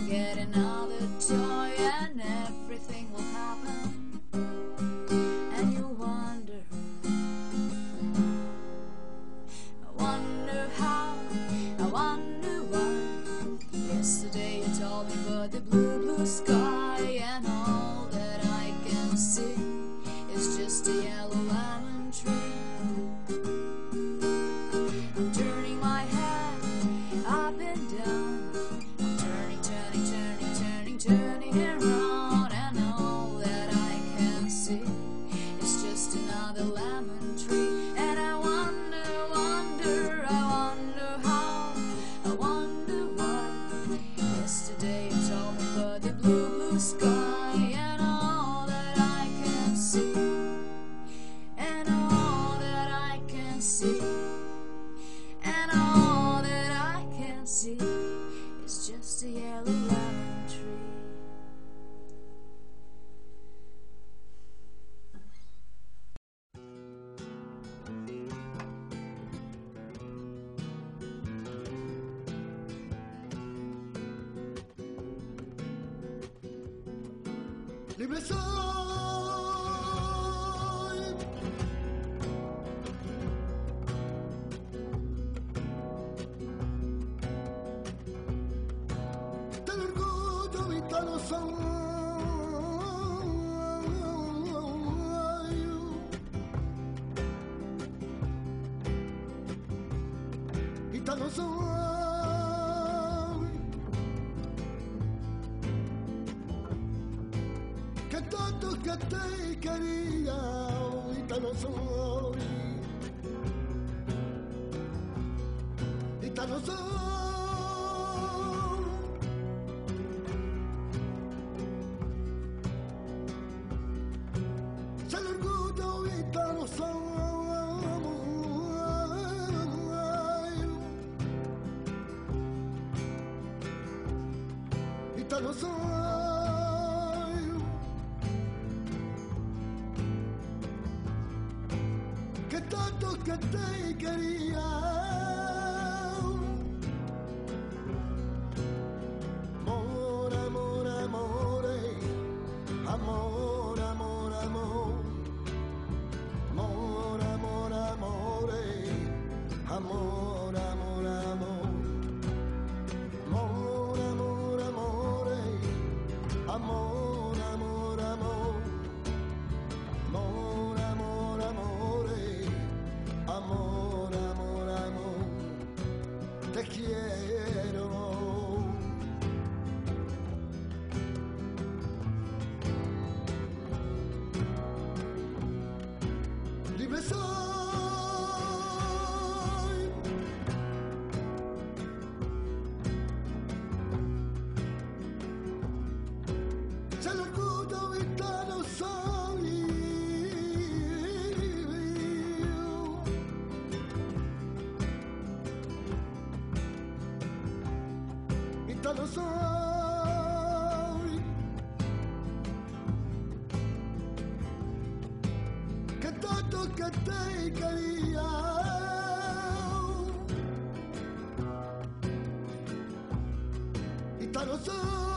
get another toy and everything will happen. And you wonder, I wonder how, I wonder why. Yesterday you told me about the blue, blue sky, and all that I can see is just a yellow lemon tree. I'm turning my head up and down, I'm turning, turning, turning, turning, turning around, and all that I can see is just another lemon tree. And I wonder, wonder, I wonder how, I wonder why. Yesterday you told me about the blue, blue sky, and all that I can see, and all that I can see, and all that I can see is just a yellow lemon tree. Libre soy del orgullo vital soy gitano soy que tanto que te quería, gitano soy, gitano soy, es el orgullo gitano soy, gitano soy. Que tanto que te quería, amor, amor, amor, amor, amor, amor, amor, amor, amor, amor, amor, amor, amor, amor, amor, amor, amor, amor. Amor, amor, amor, amor, amor, amor, te quiero. Libre soy se el orgullo gitano soy. Gitano soy, que tanto que te quería, gitano soy.